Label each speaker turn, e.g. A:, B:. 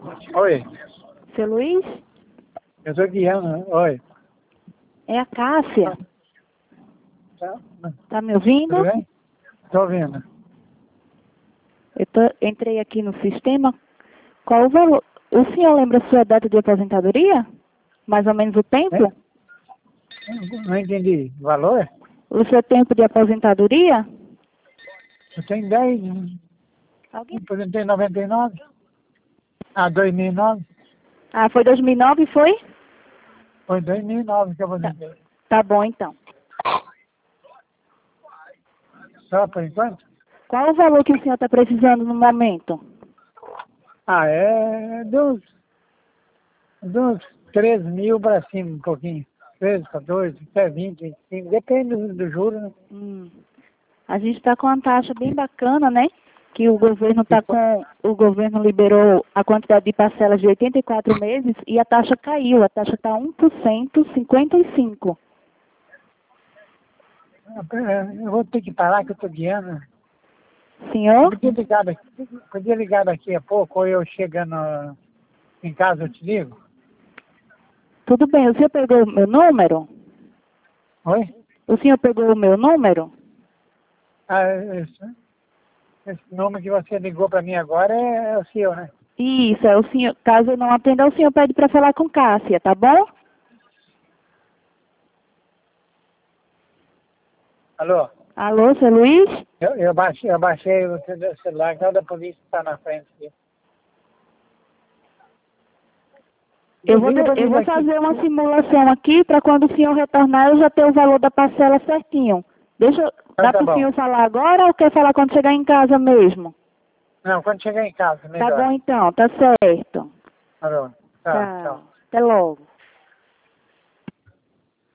A: Oi,
B: Seu Luiz?
A: eu sou Guilherme. Oi.
B: É a Cássia.
A: Tá?
B: Tá me ouvindo?
A: Tudo bem? Estou ouvindo.
B: Entrei aqui no sistema. Qual o valor? O senhor lembra a sua data de aposentadoria? Mais ou menos o tempo?
A: Não entendi. Valor?
B: O seu tempo de aposentadoria?
A: Eu tenho 10.
B: Alguém?
A: Aposentei em 99. 2009.
B: Ah, foi 2009, foi?
A: Foi em 2009 que eu aposentei.
B: Tá bom, então.
A: Só por enquanto?
B: Qual o valor que o senhor está precisando no momento?
A: É dos 13 mil para cima, um pouquinho. 13, 14, até 20, 25. Depende do juro, né?
B: A gente está com uma taxa bem bacana, né? Que o governo o governo liberou a quantidade de parcelas de 84 meses e a taxa caiu. A taxa está 1,55%.
A: Eu vou ter que parar que eu estou guiando.
B: Senhor?
A: Podia ligar daqui a pouco, ou eu chegando em casa eu te ligo?
B: Tudo bem, o senhor pegou o meu número?
A: Oi?
B: O senhor pegou o meu número?
A: Esse número que você ligou para mim agora é o seu, né?
B: Isso, é o senhor. Caso eu não atenda, o senhor pede para falar com Cássia, tá bom?
A: Alô?
B: Alô, seu Luiz?
A: Eu baixei o celular, então da polícia está na frente aqui.
B: Eu vou fazer uma simulação aqui para quando o senhor retornar eu já ter o valor da parcela certinho. Dá para o senhor falar agora ou quer falar quando chegar em casa mesmo?
A: Não, quando chegar em casa, melhor.
B: Tá bom então, tá certo.
A: Alô? Tchau.
B: Até logo.